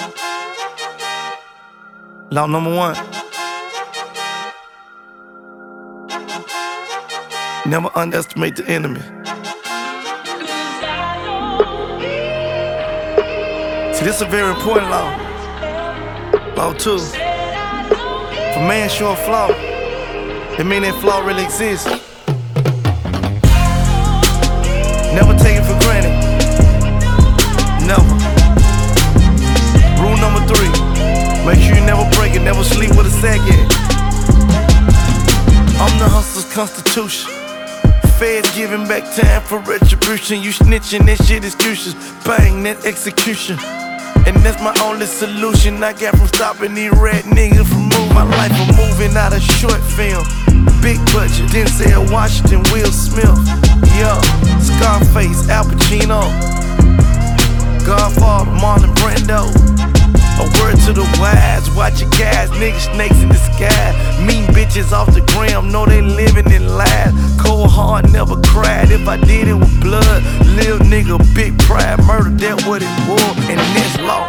Law number one. Never underestimate the enemy. See, this is a very important law. Law two. If a man show a flaw, it mean that flaw really exists. Never take it for granted. Never. Rule number three. Make sure you never break it, never sleep with a sack yet. I'm the hustler's constitution. Feds giving back time for retribution. You snitching, that shit excuses. Bang, that execution. And that's my only solution I got from stopping these rat niggas from moving my life. I'm moving out of short film. Big budget, Denzel Washington, Will Smith. Yeah, Scarface, Al Pacino. Godfather, Marlon Brando. A word to the wise, watch your guys, niggas, snakes in the sky. Mean bitches off the gram, know they living in lies. Cold hard, never cried, if I did it with blood. Lil nigga, big pride, murder, that what it was, and this law.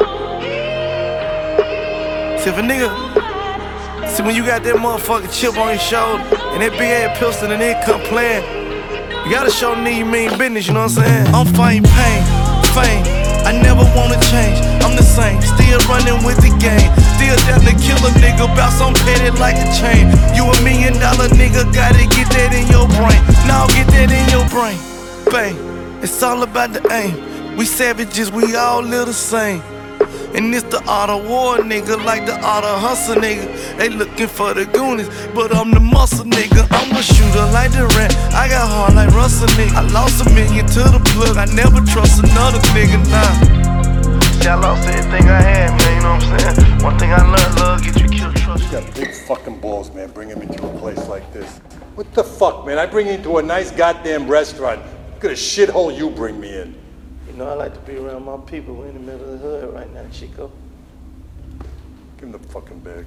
See if a nigga, see when you got that motherfucking chip on your shoulder, and that big ass pistol and it come playing, you gotta show nigga you mean business, you know what I'm saying? I'm fighting pain, fame, I never wanna change, I'm the same, still running with the game. Still down to kill a nigga, bout some petty like a chain. You $1 million nigga, gotta get that in your brain. Now get that in your brain, bang. It's all about the aim. We savages, we all live the same. And it's the art of war, nigga, like the art of hustle, nigga. They looking for the goonies, but I'm the muscle, nigga. I'm a shooter like Durant, I got heart like Russell, nigga. I lost $1 million to the plug, I never trust another nigga, nah. I lost everything I had, man, you know what I'm saying? One thing I learned, love, get you killed, trust. You got big fucking balls, man, bringing me to a place like this. What the fuck, man? I bring you into a nice goddamn restaurant. Look at a shithole you bring me in. You know, I like to be around my people. We're in the middle of the hood right now, Chico. Give him the fucking bag.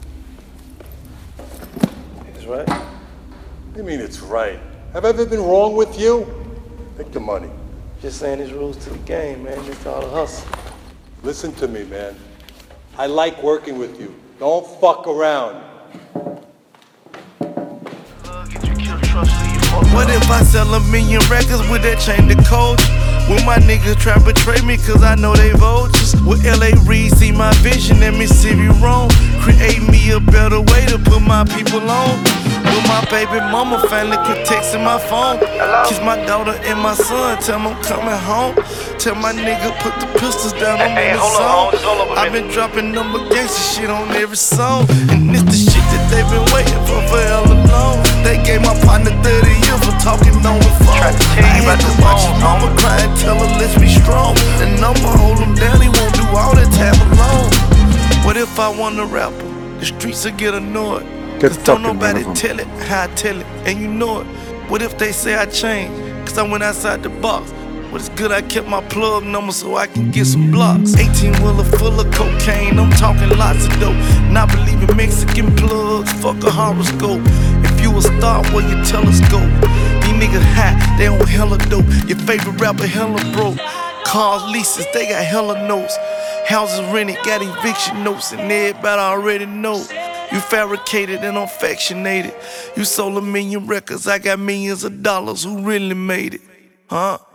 It's right. What do you mean it's right? Have I ever been wrong with you? Take the money. Just saying there's rules to the game, man. It's all a hustle. Listen to me, man. I like working with you. Don't fuck around. What if I sell $1 million records with that chain to coach? When my niggas try to betray me cause I know they vultures. With L.A. Reid see my vision and Mississippi wrong. Create me a better way to put my people on. With my baby mama family quit texting my phone. Kiss my daughter and my son, tell them I'm coming home. Tell my nigga put the pistols down on every song. I've been dropping number gangsta shit on every song. And it's the shit that they been waiting for hella long. They gave my partner 30 years for talking on the phone. I had to watch his mama cry and tell her let's be strong. And I'ma hold him down, he won't do all that time alone. What if I want a rapper? The streets will get annoyed. Cause don't nobody tell it how I tell it, and you know it. What if they say I changed? Cause I went outside the box. But it's good I kept my plug number so I can get some blocks. 18-wheeler full of cocaine, I'm talking lots of dope. Not believing Mexican plugs, fuck a horoscope. If you a star, where your telescope? These niggas high, they on hella dope. Your favorite rapper hella broke. Cars, leases, they got hella notes. Houses rented, got eviction notes, and everybody already know. You fabricated and I'm factionated. You sold $1 million records, I got millions of dollars, who really made it? Huh?